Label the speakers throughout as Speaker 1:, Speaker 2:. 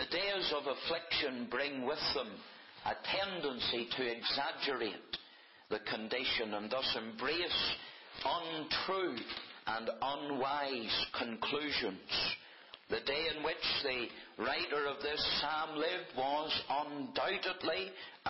Speaker 1: The days of affliction bring with them a tendency to exaggerate the condition and thus embrace untrue and unwise conclusions. The day in which the writer of this psalm lived was undoubtedly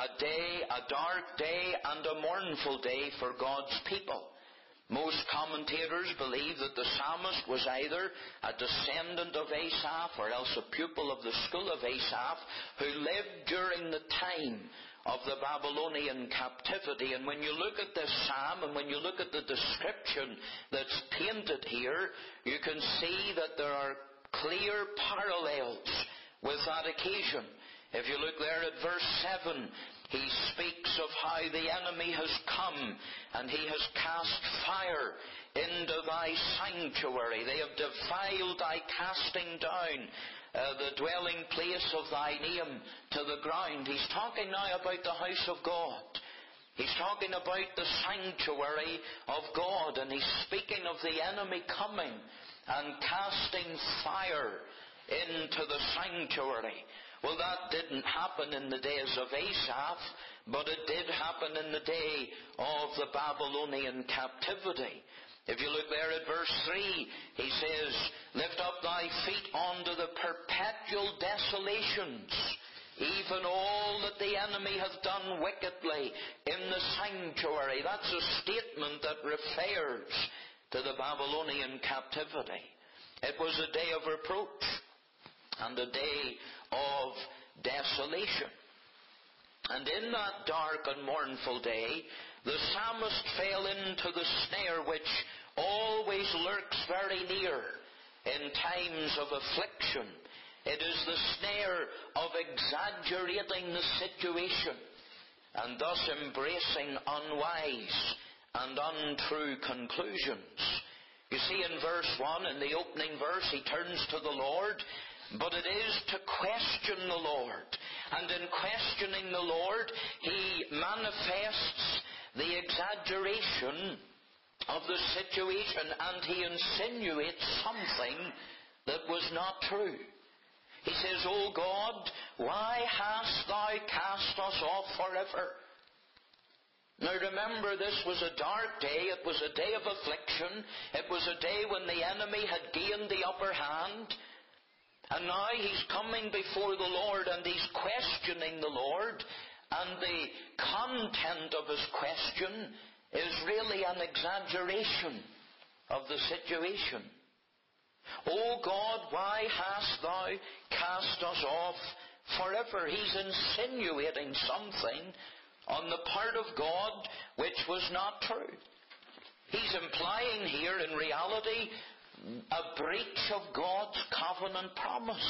Speaker 1: a dark day and a mournful day for God's people. Most commentators believe that the psalmist was either a descendant of Asaph or else a pupil of the school of Asaph who lived during the time of the Babylonian captivity. And when you look at this psalm and when you look at the description that's painted here, you can see that there are clear parallels with that occasion. If you look there at verse 7, he speaks of how the enemy has come and he has cast fire into thy sanctuary. They have defiled thy casting down the dwelling place of thy name to the ground. He's talking now about the house of God. He's talking about the sanctuary of God, and he's speaking of the enemy coming and casting fire into the sanctuary. Well, that didn't happen in the days of Asaph, but it did happen in the day of the Babylonian captivity. If you look there at verse 3, he says, lift up thy feet unto the perpetual desolations, even all that the enemy hath done wickedly in the sanctuary. That's a statement that refers to the Babylonian captivity. It was a day of reproach and a day of desolation. And in that dark and mournful day, the psalmist fell into the snare which always lurks very near in times of affliction. It is the snare of exaggerating the situation and thus embracing unwise and untrue conclusions. You see, in verse 1, in the opening verse, he turns to the Lord, but it is to question the Lord. And in questioning the Lord, he manifests the exaggeration of the situation and he insinuates something that was not true. He says, O God, why hast thou cast us off forever? Now remember, this was a dark day. It was a day of affliction. It was a day when the enemy had gained the upper hand. And now he's coming before the Lord and he's questioning the Lord. And the content of his question is really an exaggeration of the situation. O God, why hast thou cast us off forever? He's insinuating something on the part of God which was not true. He's implying here in reality a breach of God's covenant promise.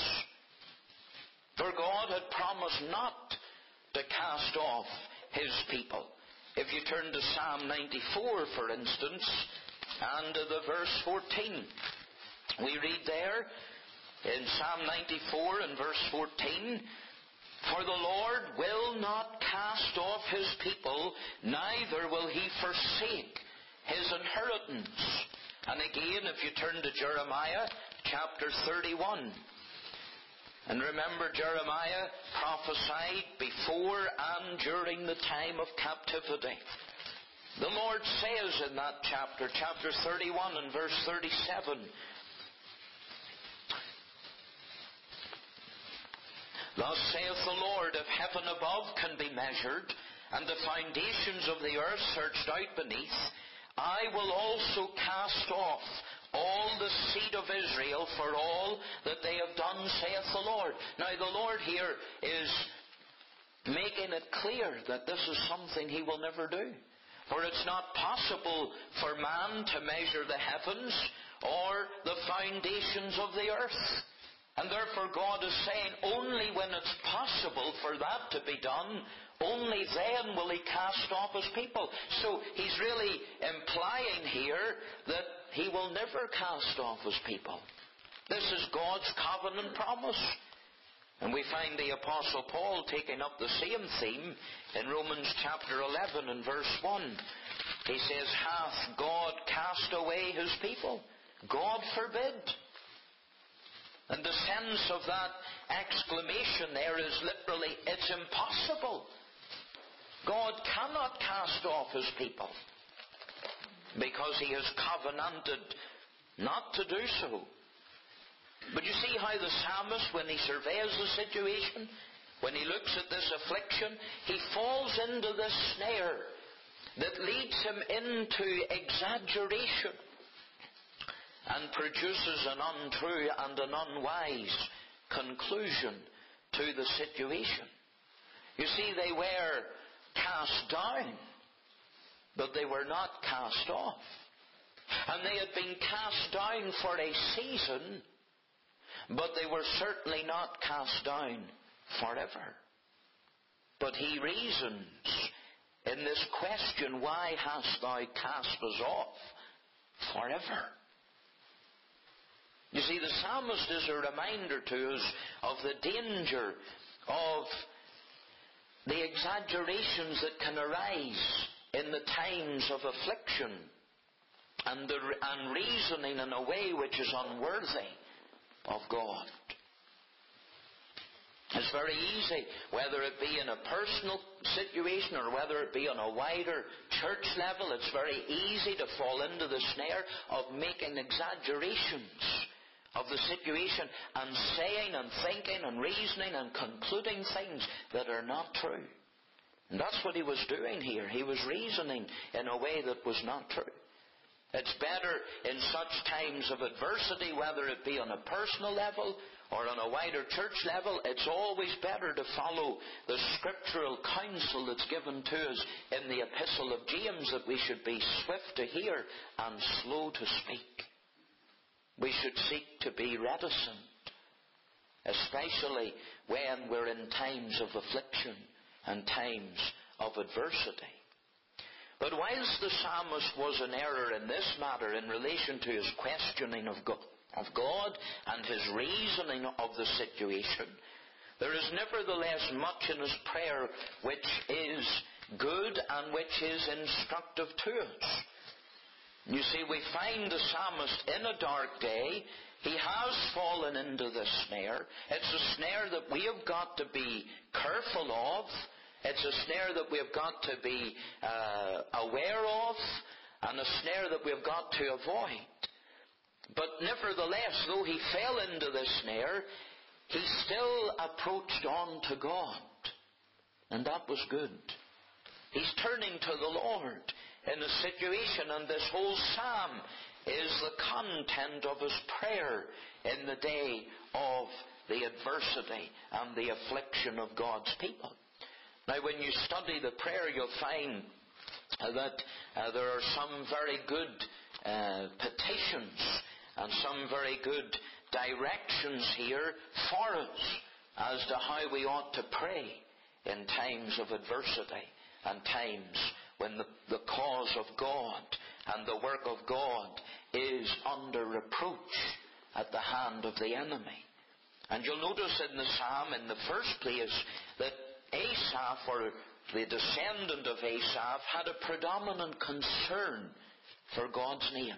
Speaker 1: For God had promised not to cast off His people. If you turn to Psalm 94, for instance, and the verse 14, we read there in Psalm 94 and verse 14, for the Lord will not cast off His people, neither will He forsake His inheritance. And again, if you turn to Jeremiah chapter 31, and remember Jeremiah prophesied before and during the time of captivity. The Lord says in that chapter 31 and verse 37, thus saith the Lord, if heaven above can be measured, and the foundations of the earth searched out beneath, I will also cast off all the seed of Israel for all that they have done, saith the Lord. Now the Lord here is making it clear that this is something He will never do. For it's not possible for man to measure the heavens or the foundations of the earth. And therefore God is saying only when it's possible for that to be done, only then will He cast off His people. So He's really implying here that He will never cast off His people. This is God's covenant promise. And we find the Apostle Paul taking up the same theme in Romans chapter 11 and verse 1. He says, hath God cast away His people? God forbid. And the sense of that exclamation there is literally, it's impossible. God cannot cast off His people, because He has covenanted not to do so. But you see how the psalmist, when he surveys the situation, when he looks at this affliction, he falls into this snare that leads him into exaggeration and produces an untrue and an unwise conclusion to the situation. You see, they were cast down, but they were not cast off. And they had been cast down for a season, but they were certainly not cast down forever. But he reasons in this question, why hast thou cast us off forever? You see, the psalmist is a reminder to us of the danger of the exaggerations that can arise in the times of affliction, and reasoning in a way which is unworthy of God. It's very easy, whether it be in a personal situation or whether it be on a wider church level, it's very easy to fall into the snare of making exaggerations of the situation and saying and thinking and reasoning and concluding things that are not true. And that's what he was doing here. He was reasoning in a way that was not true. It's better in such times of adversity, whether it be on a personal level or on a wider church level, it's always better to follow the scriptural counsel that's given to us in the epistle of James, that we should be swift to hear and slow to speak. We should seek to be reticent, especially when we're in times of affliction and times of adversity. But whilst the psalmist was in error in this matter in relation to his questioning of God and his reasoning of the situation, there is nevertheless much in his prayer which is good and which is instructive to us. You see, we find the psalmist in a dark day. He has fallen into this snare. It's a snare that we have got to be careful of. It's a snare that we've got to be aware of, and a snare that we've got to avoid. But nevertheless, though he fell into this snare, he still approached on to God. And that was good. He's turning to the Lord in a situation, and this whole psalm is the content of his prayer in the day of the adversity and the affliction of God's people. Now, when you study the prayer, you'll find that there are some very good petitions and some very good directions here for us as to how we ought to pray in times of adversity and times when the cause of God and the work of God is under reproach at the hand of the enemy. And you'll notice in the psalm, in the first place, that Asaph, or the descendant of Asaph, had a predominant concern for God's name.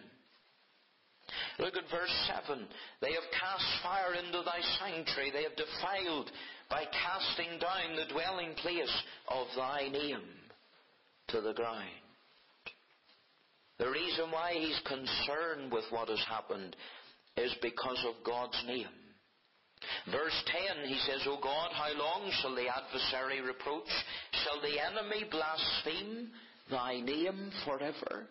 Speaker 1: Look at verse 7. They have cast fire into thy sanctuary. They have defiled by casting down the dwelling place of thy name to the ground. The reason why he's concerned with what has happened is because of God's name. Verse 10, he says, O God, how long shall the adversary reproach? Shall the enemy blaspheme thy name forever?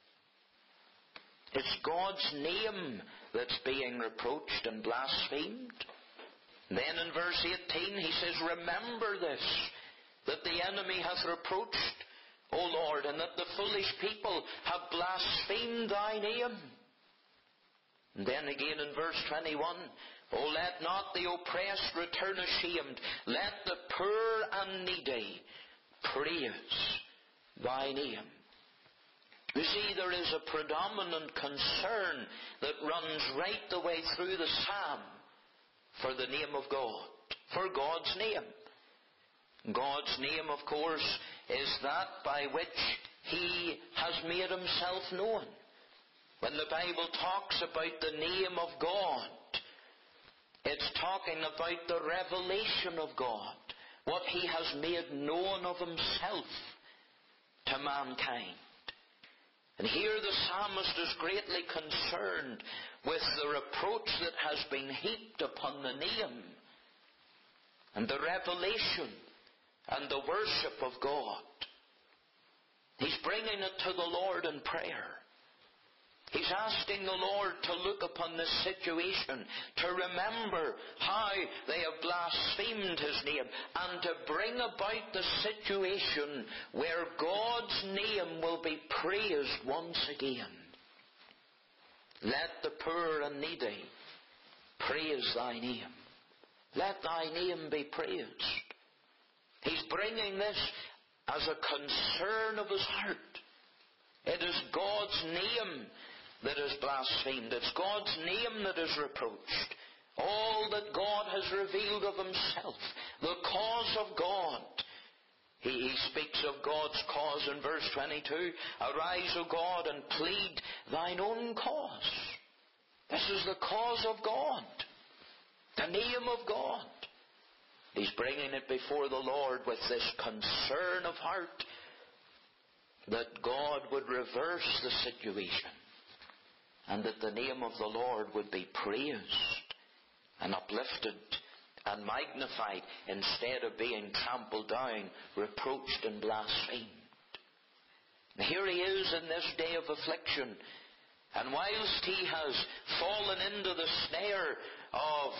Speaker 1: It's God's name that's being reproached and blasphemed. Then in verse 18, he says, Remember this, that the enemy hath reproached, O Lord, and that the foolish people have blasphemed thy name. And then again in verse 21, O let not the oppressed return ashamed. Let the poor and needy praise thy name. You see, there is a predominant concern that runs right the way through the psalm for the name of God, for God's name. God's name, of course, is that by which he has made himself known. When the Bible talks about the name of God, It's talking about the revelation of God, what He has made known of Himself to mankind. And here the psalmist is greatly concerned with the reproach that has been heaped upon the name and the revelation and the worship of God. He's bringing it to the Lord in prayer. He's asking the Lord to look upon this situation, to remember how they have blasphemed His name, and to bring about the situation where God's name will be praised once again. Let the poor and needy praise Thy name. Let Thy name be praised. He's bringing this as a concern of his heart. It is God's name that is blasphemed. It's God's name that is reproached. All that God has revealed of Himself, the cause of God. He speaks of God's cause in verse 22. Arise, O God, and plead Thine own cause. This is the cause of God, the name of God. He's bringing it before the Lord with this concern of heart that God would reverse the situation and that the name of the Lord would be praised and uplifted and magnified instead of being trampled down, reproached and blasphemed. And here he is in this day of affliction, and whilst he has fallen into the snare of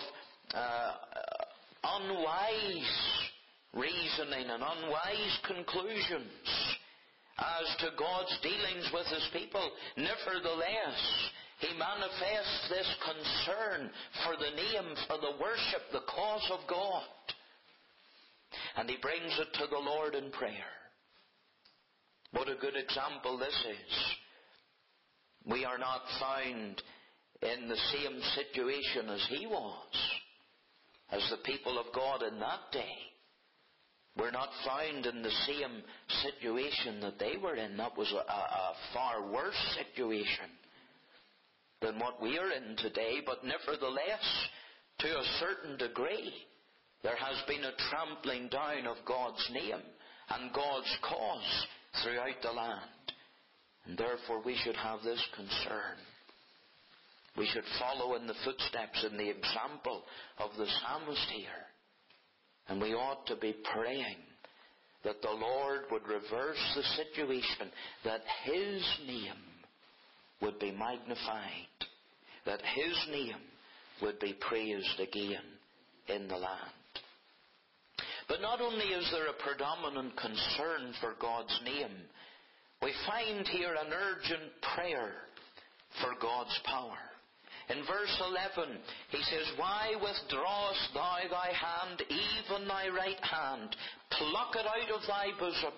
Speaker 1: unwise reasoning and unwise conclusions as to God's dealings with His people, nevertheless he manifests this concern for the name, for the worship, the cause of God. And he brings it to the Lord in prayer. What a good example this is. We are not found in the same situation as he was, as the people of God in that day. We're not found in the same situation that they were in. That was a far worse situation than what we are in today. But nevertheless, to a certain degree, there has been a trampling down of God's name and God's cause throughout the land. And therefore we should have this concern. We should follow in the footsteps and the example of the psalmist here. And we ought to be praying that the Lord would reverse the situation, that His name would be magnified, that His name would be praised again in the land. But not only is there a predominant concern for God's name, we find here an urgent prayer for God's power. In verse 11, he says, Why withdrawest thou thy hand, even thy right hand? Pluck it out of thy bosom.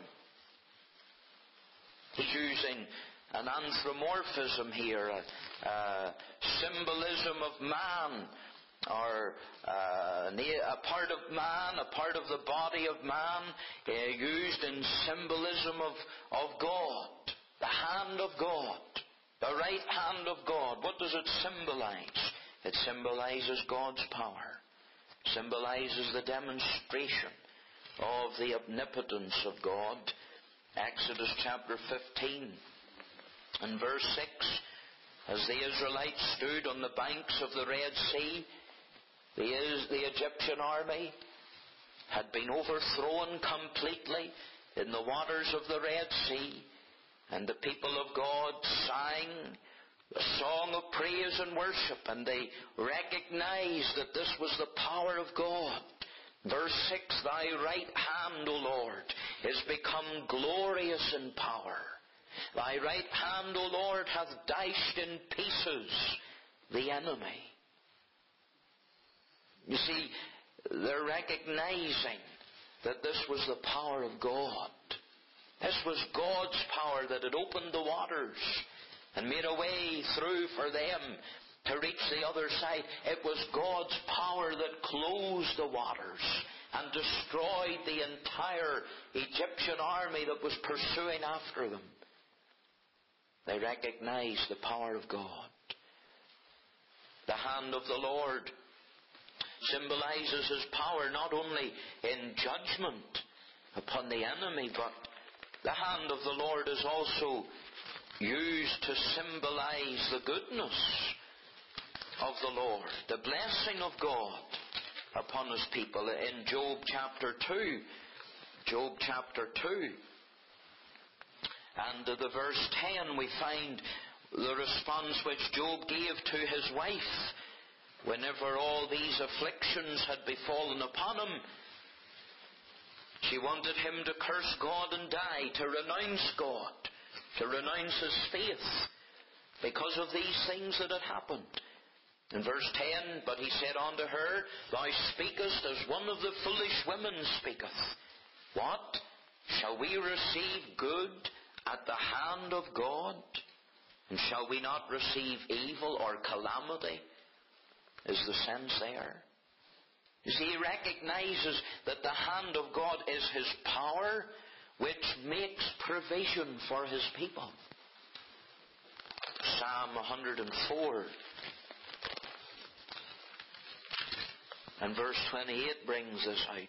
Speaker 1: He's using an anthropomorphism here, a symbolism of man, or a part of man, a part of the body of man, used in symbolism of God, the hand of God. The right hand of God. What does it symbolize? It symbolizes God's power. It symbolizes the demonstration of the omnipotence of God. Exodus chapter 15 and verse 6. As the Israelites stood on the banks of the Red Sea, the Egyptian army had been overthrown completely in the waters of the Red Sea. And the people of God sang a song of praise and worship, and they recognized that this was the power of God. Verse 6, Thy right hand, O Lord, is become glorious in power. Thy right hand, O Lord, hath dashed in pieces the enemy. You see, they're recognizing that this was the power of God. This was God's power that had opened the waters and made a way through for them to reach the other side. It was God's power that closed the waters and destroyed the entire Egyptian army that was pursuing after them. They recognized the power of God. The hand of the Lord symbolizes His power not only in judgment upon the enemy, but the hand of the Lord is also used to symbolize the goodness of the Lord, the blessing of God upon His people. In Job chapter 2, and the verse 10, we find the response which Job gave to his wife whenever all these afflictions had befallen upon him. She wanted him to curse God and die, to renounce God, to renounce his faith because of these things that had happened. In verse 10, but he said unto her, Thou speakest as one of the foolish women speaketh. What? Shall we receive good at the hand of God? And shall we not receive evil or calamity? Is the sense there? You see, he recognizes that the hand of God is His power, which makes provision for His people. Psalm 104 and verse 28 brings this out.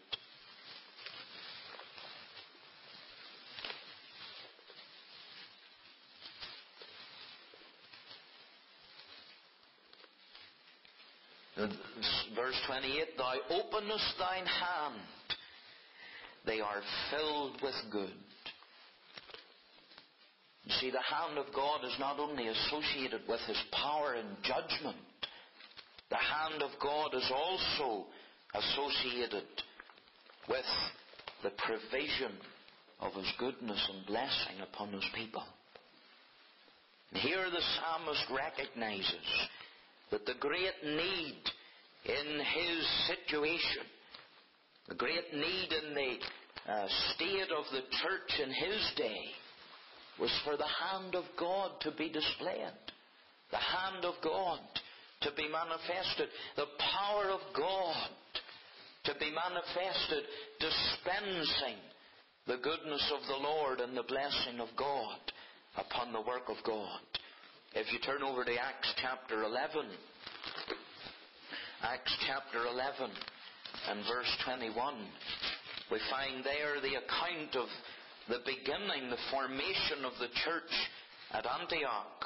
Speaker 1: Verse 28, Thou openest thine hand, they are filled with good. You see, the hand of God is not only associated with His power and judgment, the hand of God is also associated with the provision of His goodness and blessing upon His people. And here the psalmist recognizes that the great need in his situation, the great need in the state of the church in his day, was for the hand of God to be displayed, the hand of God to be manifested, the power of God to be manifested, dispensing the goodness of the Lord and the blessing of God upon the work of God. If you turn over to Acts chapter 11, Acts chapter 11 and verse 21, we find there the account of the beginning, the formation of the church at Antioch.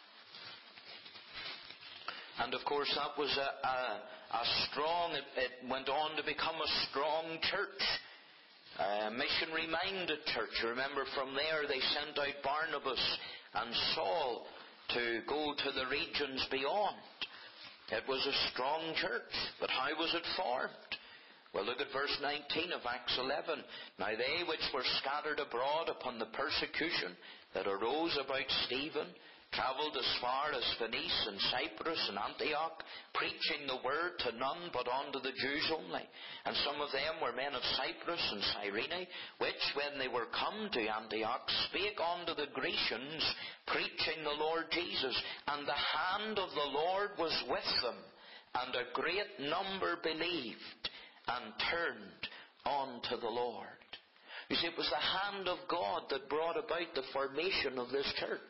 Speaker 1: And of course that was a strong, it went on to become a strong church, a missionary-minded church. Remember, from there they sent out Barnabas and Saul to go to the regions beyond. It was a strong church, but how was it formed? Well, look at verse 19 of Acts 11. Now they which were scattered abroad upon the persecution that arose about Stephen travelled as far as Phoenice and Cyprus and Antioch, preaching the word to none but unto the Jews only. And some of them were men of Cyprus and Cyrene, which, when they were come to Antioch, spake unto the Grecians, preaching the Lord Jesus. And the hand of the Lord was with them, and a great number believed and turned unto the Lord. You see, it was the hand of God that brought about the formation of this church.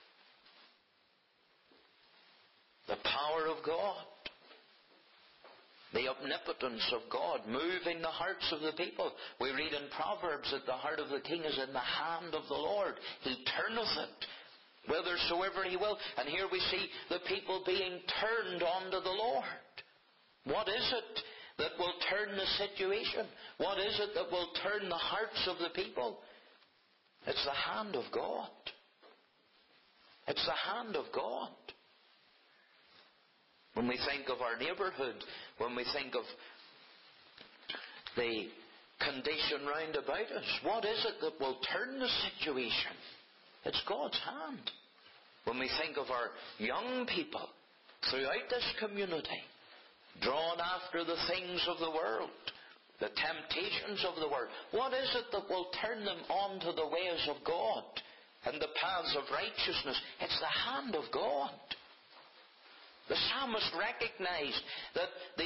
Speaker 1: The power of God, the omnipotence of God, moving the hearts of the people. We read in Proverbs that the heart of the king is in the hand of the Lord. He turneth it whithersoever He will. And here we see the people being turned unto the Lord. What is it that will turn the situation? What is it that will turn the hearts of the people? It's the hand of God. It's the hand of God. When we think of our neighbourhood, when we think of the condition round about us, what is it that will turn the situation? It's God's hand. When we think of our young people throughout this community, drawn after the things of the world, the temptations of the world, what is it that will turn them onto the ways of God and the paths of righteousness? It's the hand of God. The psalmist recognized that the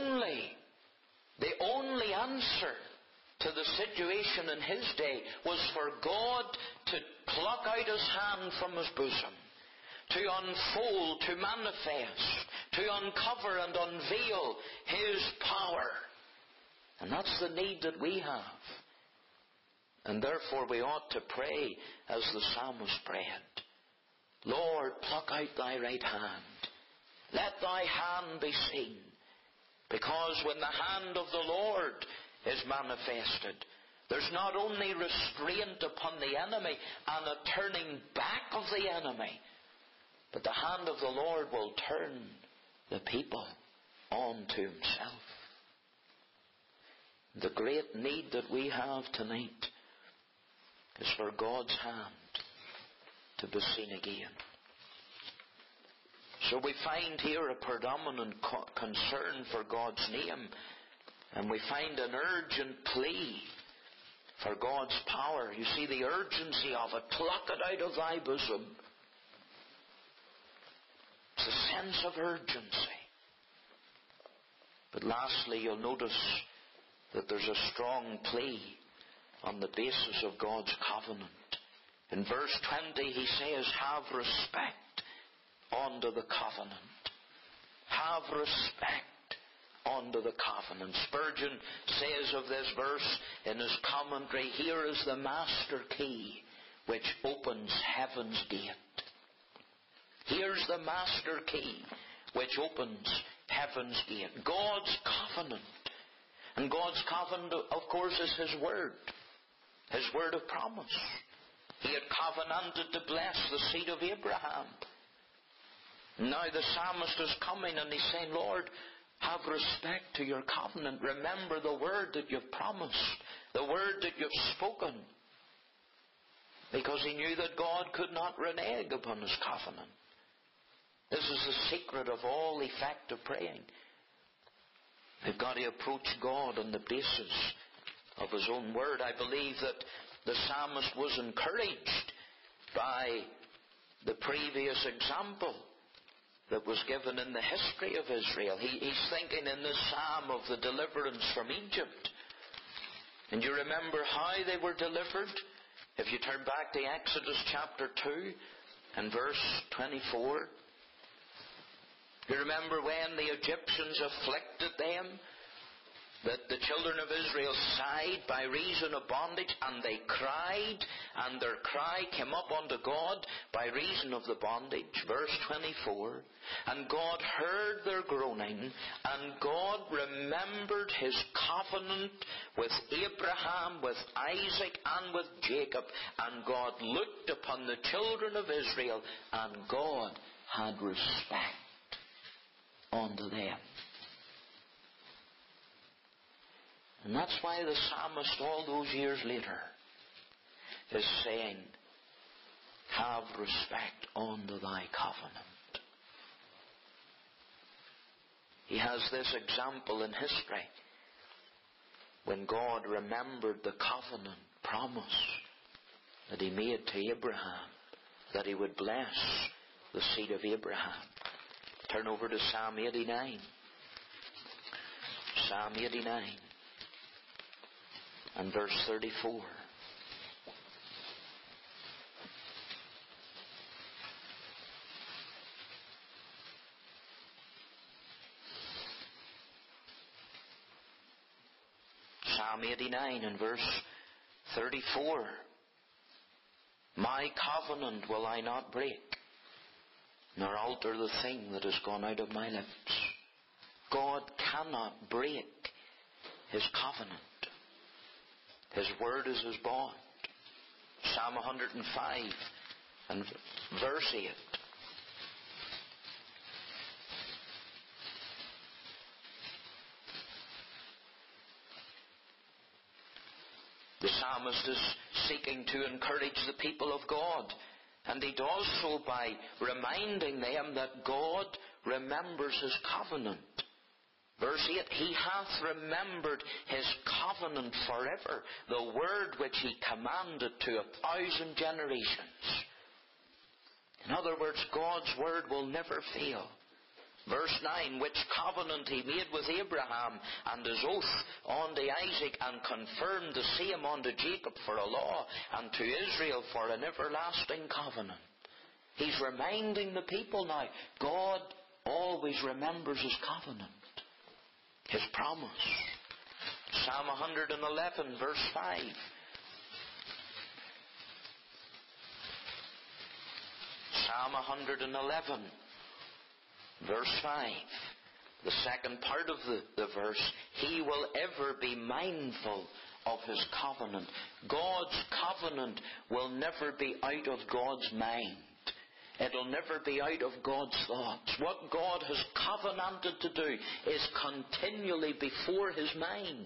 Speaker 1: only answer to the situation in his day was for God to pluck out His hand from His bosom, to unfold, to manifest, to uncover and unveil His power. And that's the need that we have. And therefore we ought to pray as the psalmist prayed. Lord, pluck out thy right hand. Let thy hand be seen. Because when the hand of the Lord is manifested, there's not only restraint upon the enemy and a turning back of the enemy, but the hand of the Lord will turn the people on to Himself. The great need that we have tonight is for God's hand to be seen again. So we find here a predominant concern for God's name, and we find an urgent plea for God's power. You see the urgency of it. Pluck it out of thy bosom. It's a sense of urgency. But lastly, you'll notice that there's a strong plea on the basis of God's covenant. In verse 20 he says, have respect unto the covenant. Have respect unto the covenant. Spurgeon says of this verse in his commentary, here is the master key which opens heaven's gate. Here's the master key which opens heaven's gate. God's covenant. And God's covenant, of course, is His word. His word of promise. He had covenanted to bless the seed of Abraham. Now the psalmist is coming and he's saying, Lord, have respect to your covenant. Remember the word that you've promised. The word that you've spoken. Because he knew that God could not renege upon His covenant. This is the secret of all effective praying. We've got to approach God on the basis of His own word. I believe that the psalmist was encouraged by the previous example that was given in the history of Israel. He's thinking in this psalm of the deliverance from Egypt. And you remember how they were delivered? If you turn back to Exodus chapter 2 and verse 24. You remember when the Egyptians afflicted them, that the children of Israel sighed by reason of bondage, and they cried, and their cry came up unto God by reason of the bondage. Verse 24. And God heard their groaning, and God remembered His covenant with Abraham, with Isaac, and with Jacob. And God looked upon the children of Israel, and God had respect unto them. And that's why the psalmist all those years later is saying, have respect unto thy covenant. He has this example in history when God remembered the covenant promise that He made to Abraham, that He would bless the seed of Abraham. Turn over to Psalm 89. Psalm 89 and verse 34. Psalm 89 and verse 34. My covenant will I not break, nor alter the thing that has gone out of my lips. God cannot break His covenant. His word is His bond. Psalm 105 and verse 8. The psalmist is seeking to encourage the people of God. And he does so by reminding them that God remembers His covenant. Verse 8, He hath remembered His covenant forever, the word which He commanded to 1,000 generations. In other words, God's word will never fail. Verse 9, which covenant He made with Abraham and His oath unto Isaac, and confirmed the same unto Jacob for a law, and to Israel for an everlasting covenant. He's reminding the people now, God always remembers His covenant, His promise. Psalm 111, verse 5. Psalm 111, verse 5. The second part of the verse, He will ever be mindful of His covenant. God's covenant will never be out of God's mind. It'll never be out of God's thoughts. What God has covenanted to do is continually before His mind.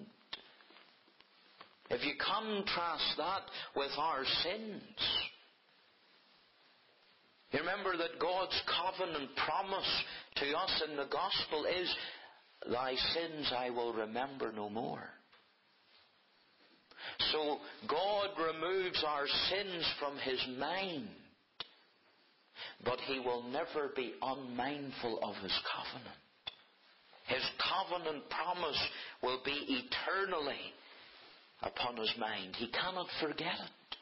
Speaker 1: If you contrast that with our sins, you remember that God's covenant promise to us in the gospel is, thy sins I will remember no more. So God removes our sins from His mind, but He will never be unmindful of His covenant. His covenant promise will be eternally upon His mind. He cannot forget it.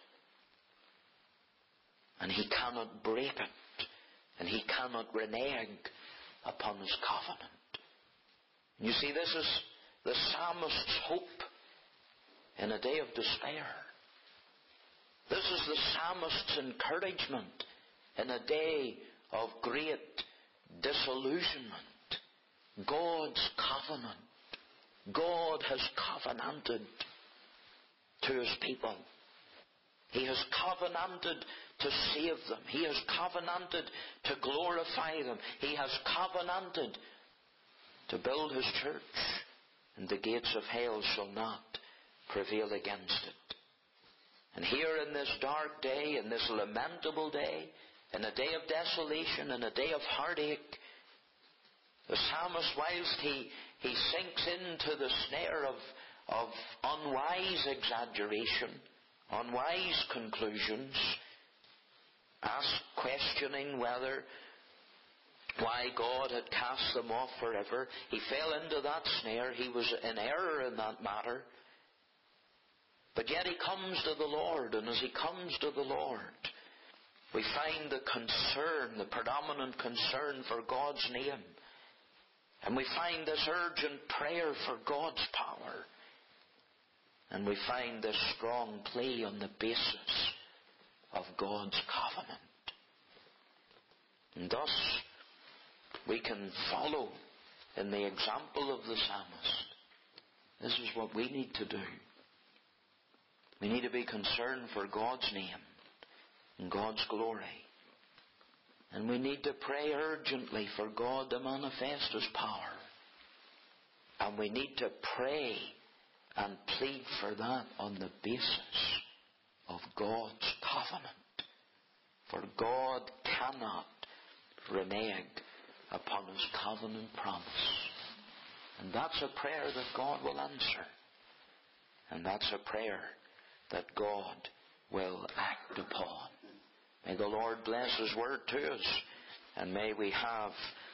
Speaker 1: And He cannot break it. And He cannot renege upon His covenant. You see, this is the psalmist's hope in a day of despair. This is the psalmist's encouragement in a day of great disillusionment. God's covenant. God has covenanted to His people. He has covenanted to save them. He has covenanted to glorify them. He has covenanted to build His church, and the gates of hell shall not prevail against it. And here in this dark day, in this lamentable day, in a day of desolation, in a day of heartache, the psalmist, whilst he sinks into the snare of unwise exaggeration, unwise conclusions, questioning why God had cast them off forever. He fell into that snare. He was in error in that matter. But yet he comes to the Lord, and as he comes to the Lord, we find the concern, the predominant concern for God's name. And we find this urgent prayer for God's power. And we find this strong plea on the basis of God's covenant. And thus, we can follow in the example of the psalmist. This is what we need to do. We need to be concerned for God's name and God's glory. And we need to pray urgently for God to manifest His power. And we need to pray and plead for that on the basis of God's covenant. For God cannot renege upon His covenant promise. And that's a prayer that God will answer. And that's a prayer that God will act upon. May the Lord bless His word to us, and may we have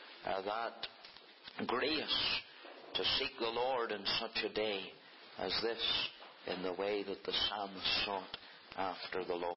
Speaker 1: that grace to seek the Lord in such a day as this, in the way that the psalmist sought after the Lord.